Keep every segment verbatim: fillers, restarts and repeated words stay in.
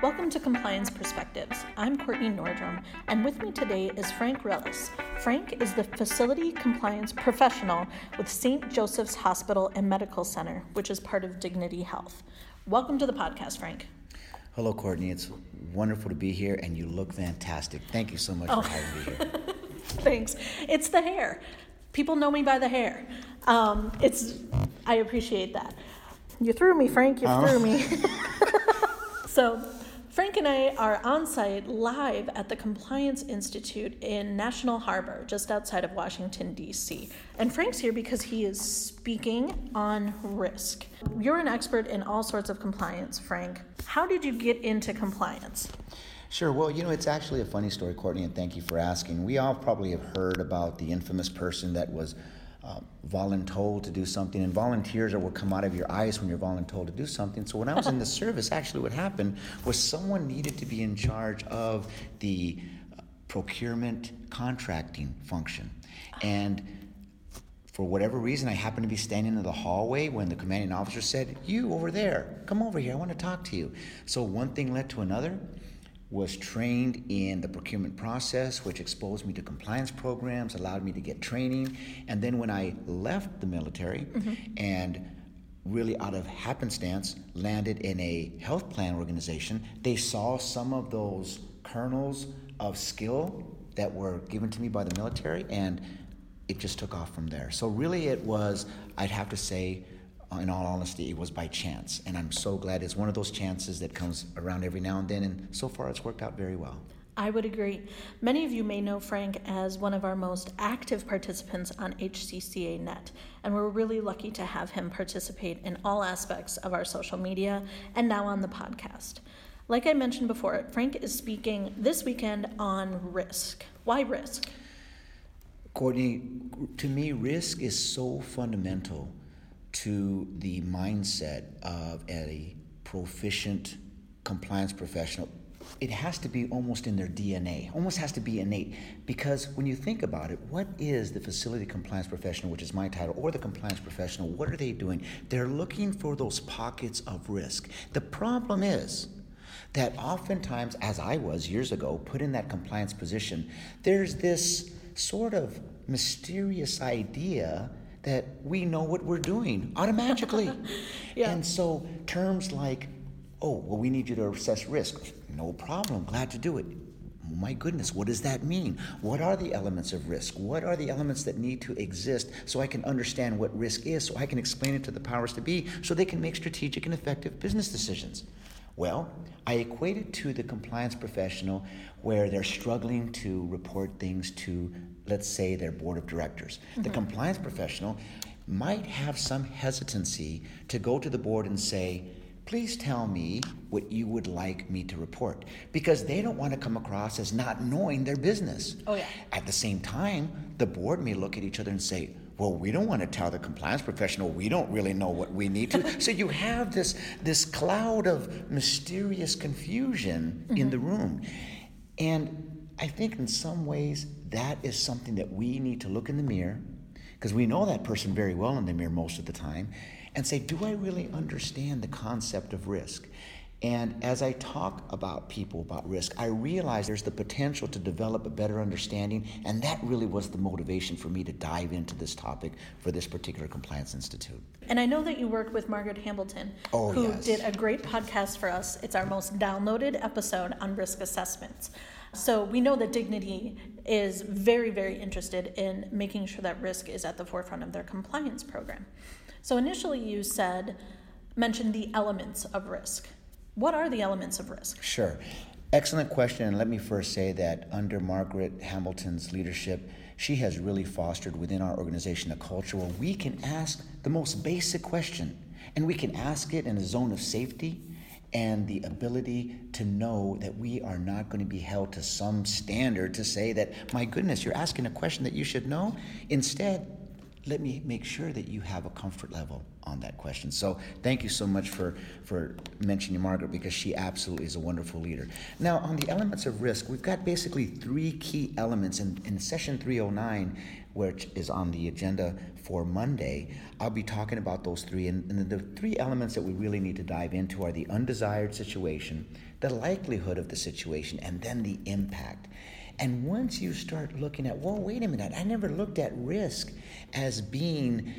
Welcome to Compliance Perspectives. I'm Courtney Nordrum, and with me today is Frank Rillis. Frank is the facility compliance professional with Saint Joseph's Hospital and Medical Center, which is part of Dignity Health. Welcome to the podcast, Frank. Hello, Courtney. It's wonderful to be here, and you look fantastic. Thank you so much oh. for having me here. Thanks. It's the hair. People know me by the hair. Um, it's. I appreciate that. You threw me, Frank. You oh. threw me. So, Frank and I are on site live at the Compliance Institute in National Harbor, just outside of Washington, D C. And Frank's here because he is speaking on risk. You're an expert in all sorts of compliance, Frank. How did you get into compliance? Sure. Well, you know, it's actually a funny story, Courtney, and thank you for asking. We all probably have heard about the infamous person that was uh, voluntold to do something, and volunteers are what come out of your eyes when you're voluntold to do something. So when I was in the service, actually what happened was someone needed to be in charge of the uh, procurement contracting function. And for whatever reason, I happened to be standing in the hallway when the commanding officer said, "You over there, come over here, I want to talk to you." So one thing led to another. Was trained in the procurement process, which exposed me to compliance programs, allowed me to get training. And then when I left the military mm-hmm. and really out of happenstance landed in a health plan organization, they saw some of those kernels of skill that were given to me by the military, and it just took off from there. So really it was, I'd have to say, in all honesty, it was by chance, and I'm so glad it's one of those chances that comes around every now and then, and so far it's worked out very well. I would agree. Many of you may know Frank as one of our most active participants on H C C A Net, and we're really lucky to have him participate in all aspects of our social media and now on the podcast. Like I mentioned before, Frank is speaking this weekend on risk. Why risk? Courtney, to me, risk is so fundamental to the mindset of a proficient compliance professional. It has to be almost in their D N A, almost has to be innate, because when you think about it, what is the facility compliance professional, which is my title, or the compliance professional? What are they doing? They're looking for those pockets of risk. The problem is that oftentimes, as I was years ago, put in that compliance position, there's this sort of mysterious idea that we know what we're doing automatically. yeah. And so terms like, oh, well, we need you to assess risk. No problem, glad to do it. Oh my goodness, what does that mean? What are the elements of risk? What are the elements that need to exist so I can understand what risk is, so I can explain it to the powers to be, so they can make strategic and effective business decisions? Well, I equate it to the compliance professional where they're struggling to report things to, let's say, their board of directors. Mm-hmm. The compliance professional might have some hesitancy to go to the board and say, please tell me what you would like me to report, because they don't want to come across as not knowing their business. Oh, yeah. At the same time, the board may look at each other and say, well, we don't want to tell the compliance professional we don't really know what we need to. So you have this, this cloud of mysterious confusion mm-hmm. in the room. And I think in some ways that is something that we need to look in the mirror, because we know that person very well in the mirror most of the time, and say, do I really understand the concept of risk? And as I talk about people about risk, I realize there's the potential to develop a better understanding, and that really was the motivation for me to dive into this topic for this particular Compliance Institute. And I know that you worked with Margaret Hamilton, oh, who yes. did a great podcast for us. It's our most downloaded episode on risk assessments. So we know that Dignity is very, very interested in making sure that risk is at the forefront of their compliance program. So initially you said, mentioned the elements of risk. What are the elements of risk? Sure. Excellent question. And let me first say that under Margaret Hamilton's leadership, she has really fostered within our organization a culture where we can ask the most basic question, and we can ask it in a zone of safety and the ability to know that we are not going to be held to some standard to say that, my goodness, you're asking a question that you should know. Instead, let me make sure that you have a comfort level on that question. So thank you so much for, for mentioning Margaret, because she absolutely is a wonderful leader. Now, on the elements of risk, we've got basically three key elements. In, in session three oh nine, which is on the agenda for Monday, I'll be talking about those three. And, and the three elements that we really need to dive into are the undesired situation, the likelihood of the situation, and then the impact. And once you start looking at, well, wait a minute, I never looked at risk as being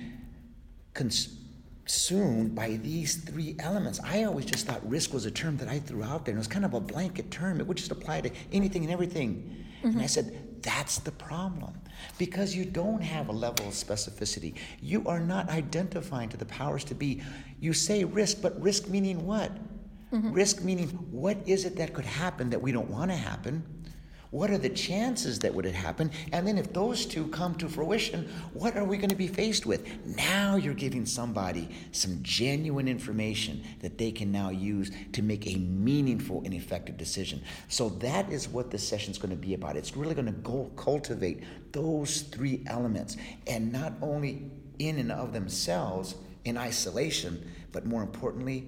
consumed by these three elements. I always just thought risk was a term that I threw out there, and it was kind of a blanket term. It would just apply to anything and everything. Mm-hmm. And I said, that's the problem. Because you don't have a level of specificity. You are not identifying to the powers to be. You say risk, but risk meaning what? Mm-hmm. Risk meaning, what is it that could happen that we don't want to happen? What are the chances that would it happen? And then if those two come to fruition, what are we going to be faced with? Now you're giving somebody some genuine information that they can now use to make a meaningful and effective decision. So that is what this session is going to be about. It's really going to go cultivate those three elements, and not only in and of themselves in isolation, but more importantly,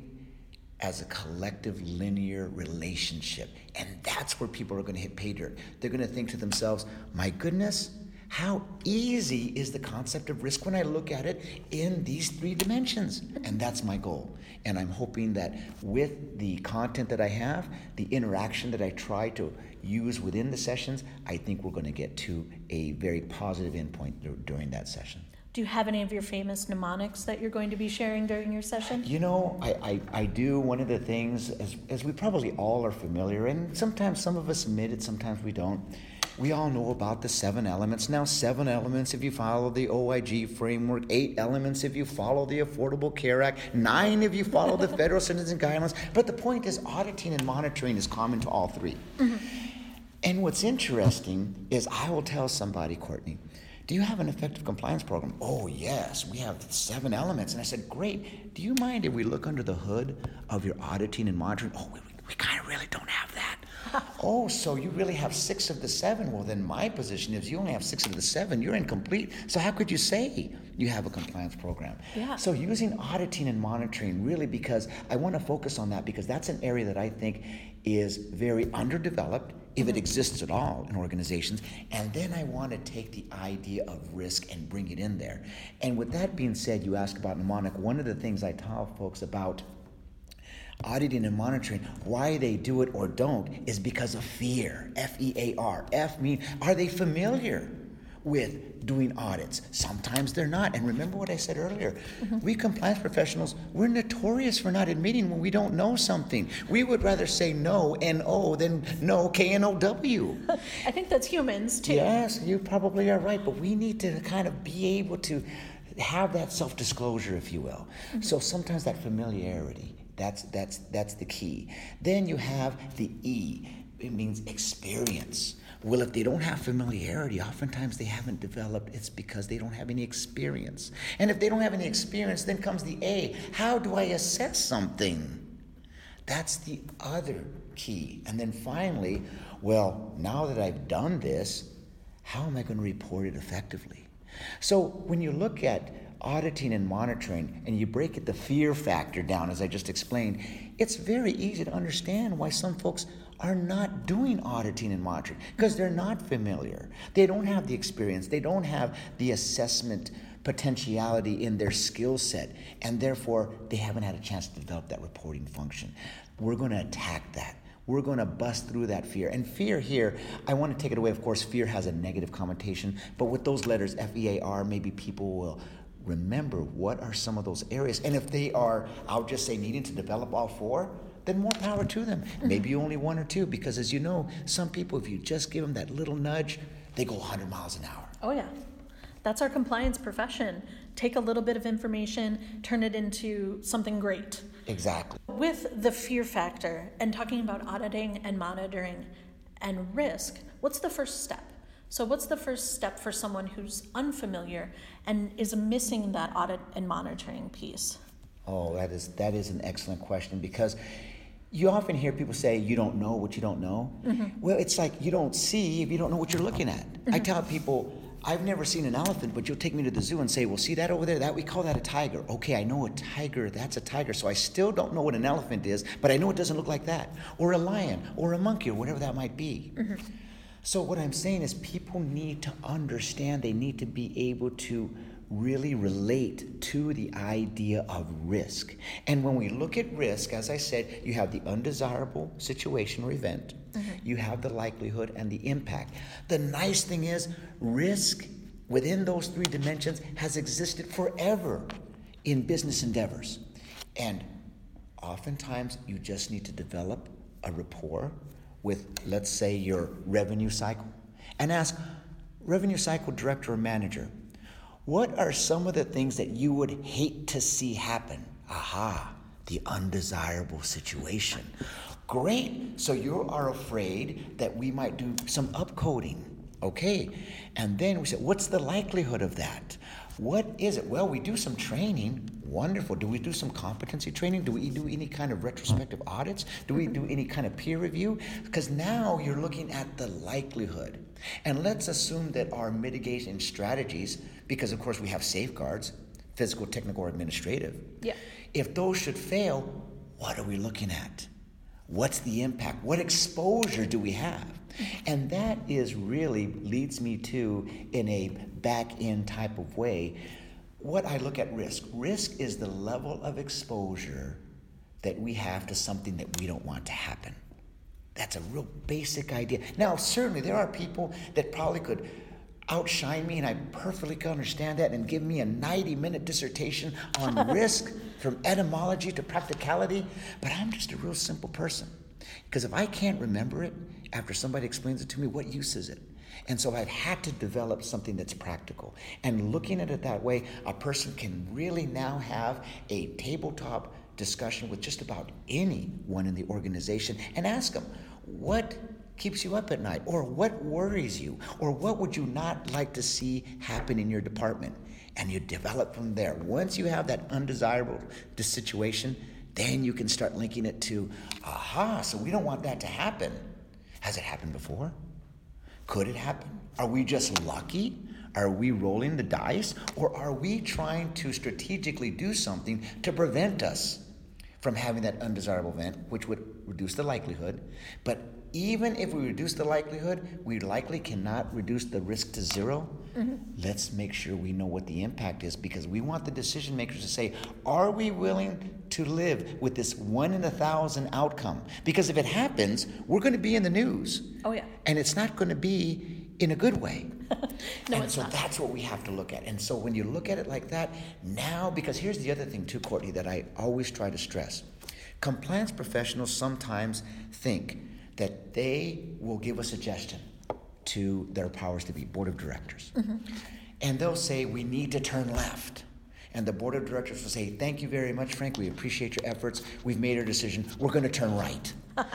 as a collective linear relationship. And that's where people are going to hit pay dirt. They're going to think to themselves, my goodness, how easy is the concept of risk when I look at it in these three dimensions? And that's my goal. And I'm hoping that with the content that I have, the interaction that I try to use within the sessions, I think we're going to get to a very positive endpoint during that session. Do you have any of your famous mnemonics that you're going to be sharing during your session? You know, I, I, I do. One of the things, as, as we probably all are familiar, and sometimes some of us admit it, sometimes we don't, we all know about the seven elements. Now, seven elements if you follow the O I G framework, eight elements if you follow the Affordable Care Act, nine if you follow the federal sentencing guidelines. But the point is, auditing and monitoring is common to all three. Mm-hmm. And what's interesting is I will tell somebody, Courtney, do you have an effective compliance program? Oh, yes, we have seven elements. And I said, great. Do you mind if we look under the hood of your auditing and monitoring? Oh, we, we kind of really don't have that. Oh, so you really have six of the seven. Well, then my position is you only have six of the seven. You're incomplete. So how could you say you have a compliance program? Yeah. So using auditing and monitoring, really, because I want to focus on that, because that's an area that I think is very underdeveloped, if it exists at all in organizations. And then I want to take the idea of risk and bring it in there. And with that being said, you asked about mnemonic. One of the things I tell folks about auditing and monitoring, why they do it or don't, is because of fear. F E A R. F mean, are they familiar with doing audits? Sometimes they're not. And remember what I said earlier. Mm-hmm. We compliance professionals, we're notorious for not admitting when we don't know something. We would rather say no, N O, than no, K N O W. I think that's humans, too. Yes, you probably are right. But we need to kind of be able to have that self-disclosure, if you will. Mm-hmm. So sometimes that familiarity, that's, that's, that's the key. Then you have the E. It means experience. Well, if they don't have familiarity, oftentimes they haven't developed, it's because they don't have any experience. And if they don't have any experience, then comes the A. How do I assess something? That's the other key. And then finally, well, now that I've done this, how am I going to report it effectively? So when you look at auditing and monitoring, and you break it, the fear factor down, as I just explained, it's very easy to understand why some folks are not doing auditing and monitoring, because they're not familiar. They don't have the experience. They don't have the assessment potentiality in their skill set, and therefore they haven't had a chance to develop that reporting function. We're going to attack that. We're going to bust through that fear. And fear here, I want to take it away. Of course, fear has a negative connotation, but with those letters, F E A R, maybe people will remember what are some of those areas. And if they are, I'll just say, needing to develop all four, then more power to them. Mm-hmm. Maybe only one or two, because as you know, some people, if you just give them that little nudge, they go one hundred miles an hour. Oh, yeah. That's our compliance profession. Take a little bit of information, turn it into something great. Exactly. With the fear factor and talking about auditing and monitoring and risk, what's the first step? So what's the first step for someone who's unfamiliar and is missing that audit and monitoring piece? Oh, that is that is an excellent question, because you often hear people say you don't know what you don't know. Mm-hmm. Well, it's like you don't see if you don't know what you're looking at. Mm-hmm. I tell people, I've never seen an elephant, but you'll take me to the zoo and say, well, see that over there? That we call that a tiger. Okay, I know a tiger, that's a tiger. So I still don't know what an elephant is, but I know it doesn't look like that. Or a lion, or a monkey, or whatever that might be. Mm-hmm. So what I'm saying is people need to understand, they need to be able to really relate to the idea of risk. And when we look at risk, as I said, you have the undesirable situation or event, mm-hmm. you have the likelihood and the impact. The nice thing is, risk within those three dimensions has existed forever in business endeavors. And oftentimes you just need to develop a rapport with, let's say, your revenue cycle, and ask, revenue cycle director or manager, what are some of the things that you would hate to see happen? Aha, the undesirable situation. Great, so you are afraid that we might do some upcoding. Okay, and then we said, what's the likelihood of that? What is it? Well, we do some training. Wonderful. Do we do some competency training? Do we do any kind of retrospective audits? Do we do any kind of peer review? Because now you're looking at the likelihood. And let's assume that our mitigation strategies, because of course we have safeguards, physical, technical, or administrative. Yeah. If those should fail, what are we looking at? What's the impact? What exposure do we have? And that is really leads me to, in a back-end type of way, what I look at risk. Risk is the level of exposure that we have to something that we don't want to happen. That's a real basic idea. Now, certainly there are people that probably could outshine me, and I perfectly can understand that, and give me a ninety-minute dissertation on risk from etymology to practicality, but I'm just a real simple person. Because if I can't remember it after somebody explains it to me, what use is it? And so I've had to develop something that's practical. And looking at it that way, a person can really now have a tabletop discussion with just about anyone in the organization and ask them, what keeps you up at night? Or what worries you? Or what would you not like to see happen in your department? And you develop from there. Once you have that undesirable situation, then you can start linking it to, aha, so we don't want that to happen. Has it happened before? Could it happen? Are we just lucky? Are we rolling the dice? Or are we trying to strategically do something to prevent us from having that undesirable event, which would reduce the likelihood? But even if we reduce the likelihood, we likely cannot reduce the risk to zero. Mm-hmm. Let's make sure we know what the impact is, because we want the decision makers to say, are we willing to live with this one in a thousand outcome? Because if it happens, we're going to be in the news. Oh, yeah. And it's not going to be in a good way. no, and it's so not. That's what we have to look at. And so when you look at it like that, now, because here's the other thing too, Courtney, that I always try to stress. Compliance professionals sometimes think that they will give a suggestion to their powers to be, board of directors. Mm-hmm. And they'll say, we need to turn left. And the board of directors will say, thank you very much, Frank. We appreciate your efforts. We've made our decision. We're going to turn right.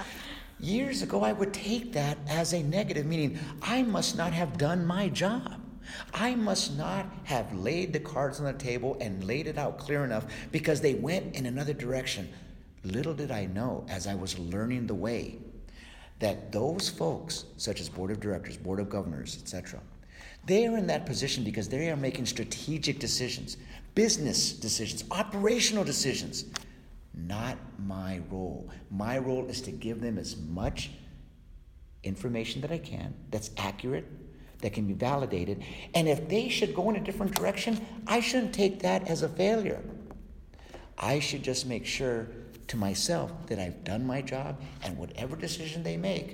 Years ago, I would take that as a negative, meaning I must not have done my job. I must not have laid the cards on the table and laid it out clear enough because they went in another direction. Little did I know, as I was learning the way, that those folks, such as board of directors, board of governors, et cetera, they are in that position because they are making strategic decisions, business decisions, operational decisions. Not my role. My role is to give them as much information that I can, that's accurate, that can be validated. And if they should go in a different direction, I shouldn't take that as a failure. I should just make sure to myself that I've done my job, and whatever decision they make,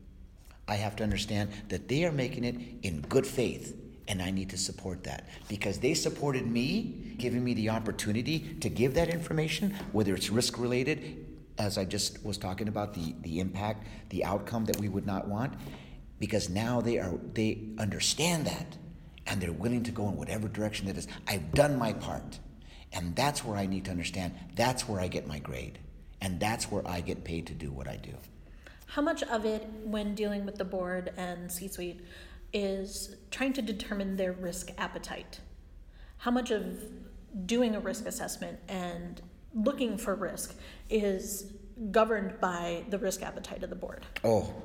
I have to understand that they are making it in good faith, and I need to support that because they supported me, giving me the opportunity to give that information, whether it's risk related, as I just was talking about, the, the impact, the outcome that we would not want, because now they are they understand that, and they're willing to go in whatever direction that is. I've done my part. And that's where I need to understand. That's where I get my grade. And that's where I get paid to do what I do. How much of it, when dealing with the board and C-suite, is trying to determine their risk appetite? How much of doing a risk assessment and looking for risk is governed by the risk appetite of the board? Oh,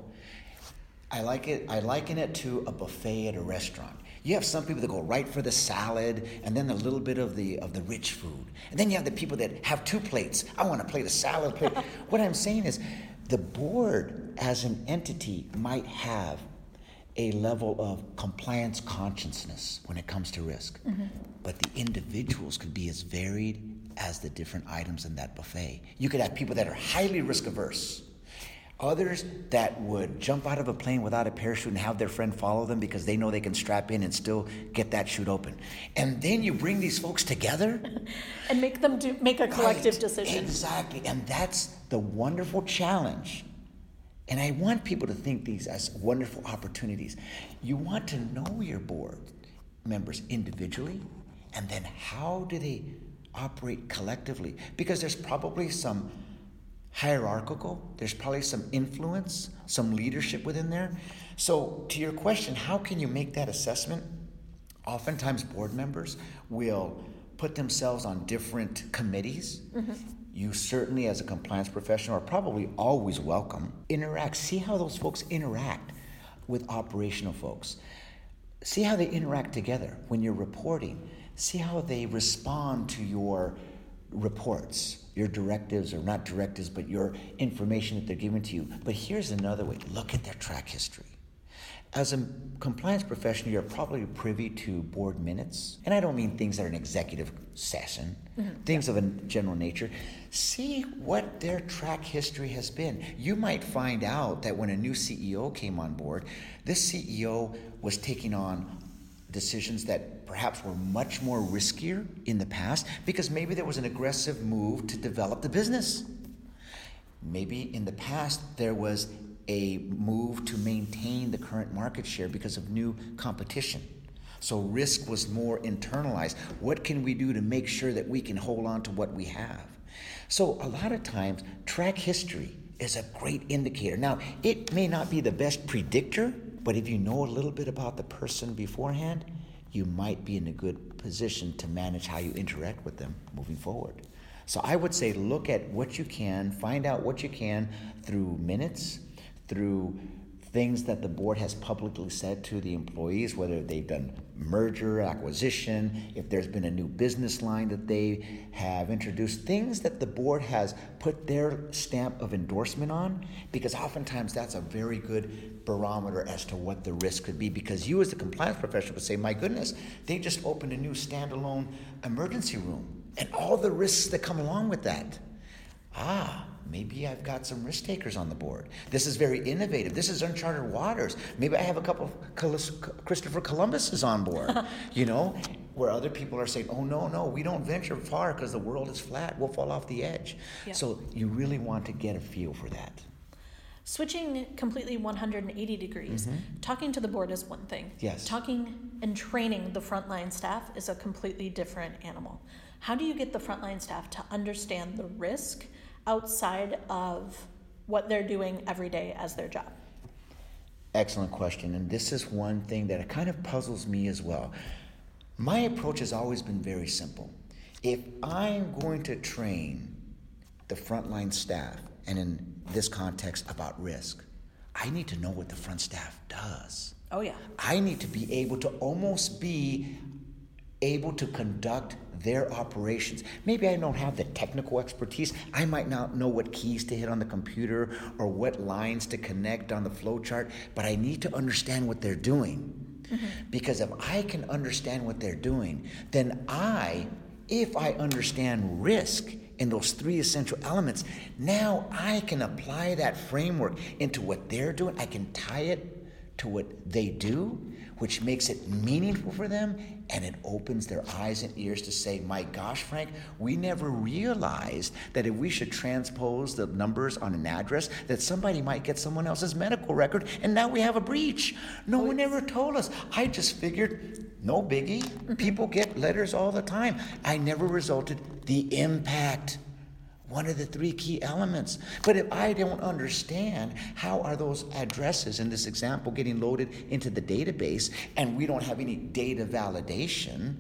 I like it. I liken it to a buffet at a restaurant. You have some people that go right for the salad and then a little bit of the of the rich food. And then you have the people that have two plates. I want a plate of salad. Plate. What I'm saying is the board as an entity might have a level of compliance consciousness when it comes to risk. Mm-hmm. But the individuals could be as varied as the different items in that buffet. You could have people that are highly risk averse, others that would jump out of a plane without a parachute and have their friend follow them because they know they can strap in and still get that chute open. And then you bring these folks together and make them do make a collective right, decision. Exactly, and that's the wonderful challenge. And I want people to think these as wonderful opportunities. You want to know your board members individually, and then how do they operate collectively? Because there's probably some hierarchical, there's probably some influence, some leadership within there. So to your question, how can you make that assessment? Oftentimes board members will put themselves on different committees. Mm-hmm. You certainly, as a compliance professional, are probably always welcome. Interact, see how those folks interact with operational folks. See how they interact together when you're reporting. See how they respond to your reports, your directives, or not directives, but your information that they're giving to you. But here's another way. Look at their track history. As a compliance professional, you're probably privy to board minutes. And I don't mean things that are an executive session, mm-hmm. things yeah. of a general nature. See what their track history has been. You might find out that when a new C E O came on board, this C E O was taking on decisions that perhaps were much more riskier in the past because maybe there was an aggressive move to develop the business. Maybe in the past there was a move to maintain the current market share because of new competition. So risk was more internalized. What can we do to make sure that we can hold on to what we have? So a lot of times, track history is a great indicator. Now, it may not be the best predictor, but if you know a little bit about the person beforehand, you might be in a good position to manage how you interact with them moving forward. So I would say look at what you can, find out what you can through minutes, through things that the board has publicly said to the employees, whether they've done merger, acquisition, if there's been a new business line that they have introduced, things that the board has put their stamp of endorsement on, because oftentimes that's a very good barometer as to what the risk could be, because you as the compliance professional would say, my goodness, they just opened a new standalone emergency room, and all the risks that come along with that. Ah, maybe I've got some risk takers on the board. This is very innovative. This is uncharted waters. Maybe I have a couple of Christopher Columbuses on board, you know, where other people are saying, oh, no, no, we don't venture far because the world is flat. We'll fall off the edge. Yeah. So you really want to get a feel for that. Switching completely one hundred eighty degrees, mm-hmm. talking to the board is one thing. Yes. Talking and training the frontline staff is a completely different animal. How do you get the frontline staff to understand the risk outside of what they're doing every day as their job? Excellent question. And this is one thing that kind of puzzles me as well. My approach has always been very simple. If I'm going to train the frontline staff, and in this context about risk, I need to know what the front staff does. Oh, yeah. I need to be able to almost be able to conduct their operations. Maybe I don't have the technical expertise. I might not know what keys to hit on the computer or what lines to connect on the flow chart, but I need to understand what they're doing. Mm-hmm. Because if I can understand what they're doing, then I, if I understand risk in those three essential elements, now I can apply that framework into what they're doing. I can tie it to what they do, which makes it meaningful for them, and it opens their eyes and ears to say, my gosh, Frank, we never realized that if we should transpose the numbers on an address, that somebody might get someone else's medical record, and now we have a breach. No one ever told us. I just figured, no biggie. People get letters all the time. I never resulted the impact. One of the three key elements. But if I don't understand how are those addresses in this example getting loaded into the database and we don't have any data validation,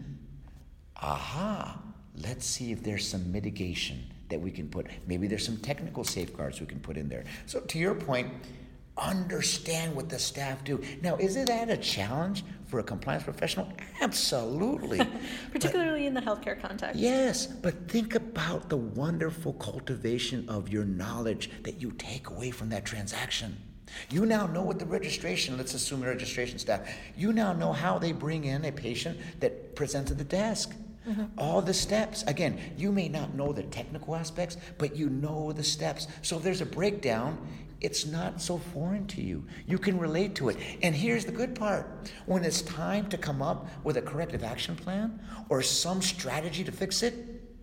aha, let's see if there's some mitigation that we can put. Maybe there's some technical safeguards we can put in there. So to your point, understand what the staff do. Now, isn't that a challenge for a compliance professional? Absolutely. Particularly but, in the healthcare context. Yes, but think about the wonderful cultivation of your knowledge that you take away from that transaction. You now know what the registration, let's assume the registration staff, you now know how they bring in a patient that presents at the desk. Mm-hmm. All the steps. Again, you may not know the technical aspects, but you know the steps. So if there's a breakdown, it's not so foreign to you. You can relate to it. And here's the good part. When it's time to come up with a corrective action plan or some strategy to fix it,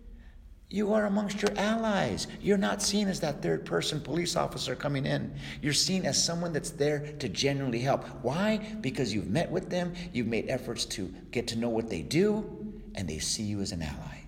you are amongst your allies. You're not seen as that third person police officer coming in. You're seen as someone that's there to genuinely help. Why? Because you've met with them, you've made efforts to get to know what they do, and they see you as an ally.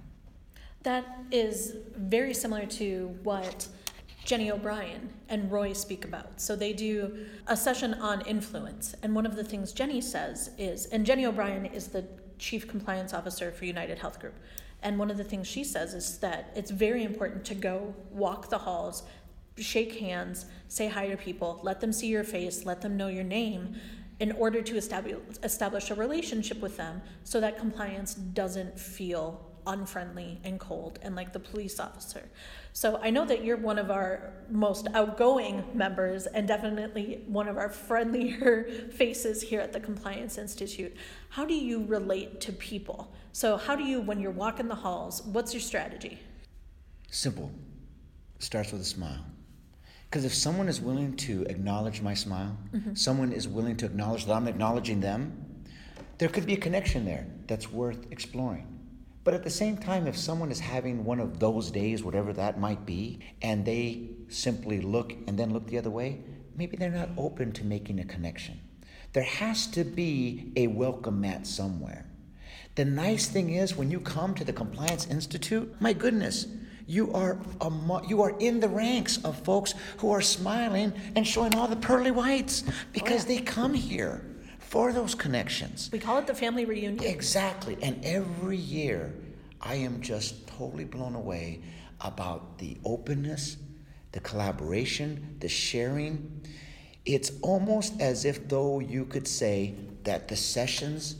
That is very similar to what Jenny O'Brien and Roy speak about. So they do a session on influence. And one of the things Jenny says is, and Jenny O'Brien is the Chief Compliance Officer for United Health Group. And one of the things she says is that it's very important to go walk the halls, shake hands, say hi to people, let them see your face, let them know your name, in order to establish establish a relationship with them so that compliance doesn't feel unfriendly and cold and like the police officer. So I know that you're one of our most outgoing members and definitely one of our friendlier faces here at the Compliance Institute. How do you relate to people? So how do you, when you're walking the halls, what's your strategy? Simple. It starts with a smile. Because if someone is willing to acknowledge my smile, mm-hmm. someone is willing to acknowledge that I'm acknowledging them, there could be a connection there that's worth exploring. But at the same time, if someone is having one of those days, whatever that might be, and they simply look and then look the other way, maybe they're not open to making a connection. There has to be a welcome mat somewhere. The nice thing is when you come to the Compliance Institute, my goodness, you are a, you are in the ranks of folks who are smiling and showing all the pearly whites because oh, yeah. they come here for those connections. We call it the family reunion. Exactly. And every year, I am just totally blown away about the openness, the collaboration, the sharing. It's almost as if though you could say that the sessions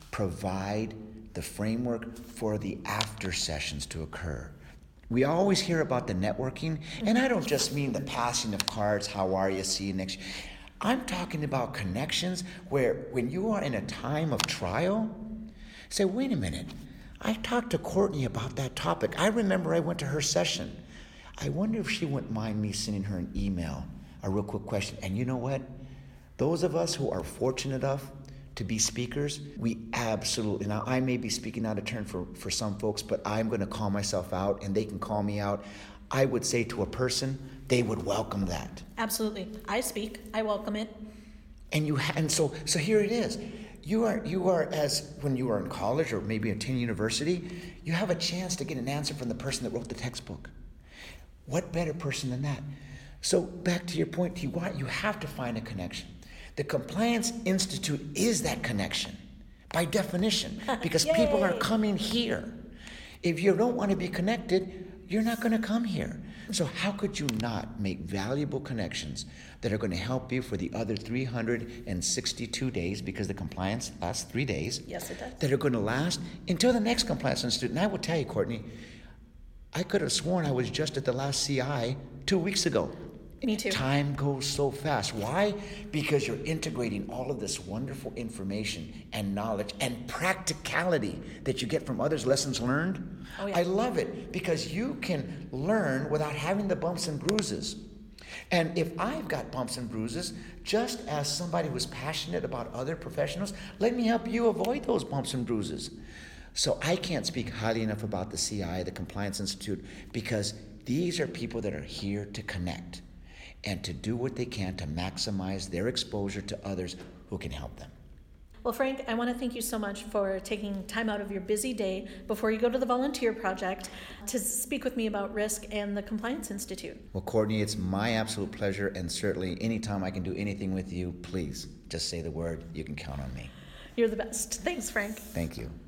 provide the framework for the after sessions to occur. We always hear about the networking, and I don't just mean the passing of cards, how are you, see you next year. I'm talking about connections where when you are in a time of trial, say, wait a minute, I talked to Courtney about that topic. I remember I went to her session. I wonder if she wouldn't mind me sending her an email, a real quick question. And you know what? Those of us who are fortunate enough to be speakers, we absolutely, now I may be speaking out of turn for, for some folks, but I'm going to call myself out and they can call me out. I would say to a person, they would welcome that. Absolutely. I speak. I welcome it. And you ha- and so so here it is. You are you are as when you are in college or maybe attending university, you have a chance to get an answer from the person that wrote the textbook. What better person than that? So back to your point, you want you have to find a connection. The Compliance Institute is that connection by definition because people are coming here. If you don't want to be connected, you're not going to come here. So how could you not make valuable connections that are going to help you for the other three hundred sixty-two days, because the compliance lasts three days. Yes, it does. That are going to last until the next Compliance Institute. And I will tell you, Courtney, I could have sworn I was just at the last C I two weeks ago. Me too. Time goes so fast. Why? Because you're integrating all of this wonderful information and knowledge and practicality that you get from others, lessons learned. Oh, yeah. I love it because you can learn without having the bumps and bruises. And if I've got bumps and bruises, just as somebody who's passionate about other professionals, let me help you avoid those bumps and bruises. So I can't speak highly enough about the C I, the Compliance Institute, because these are people that are here to connect and to do what they can to maximize their exposure to others who can help them. Well, Frank, I want to thank you so much for taking time out of your busy day before you go to the volunteer project to speak with me about risk and the Compliance Institute. Well, Courtney, it's my absolute pleasure, and certainly anytime I can do anything with you, please just say the word. You can count on me. You're the best. Thanks, Frank. Thank you.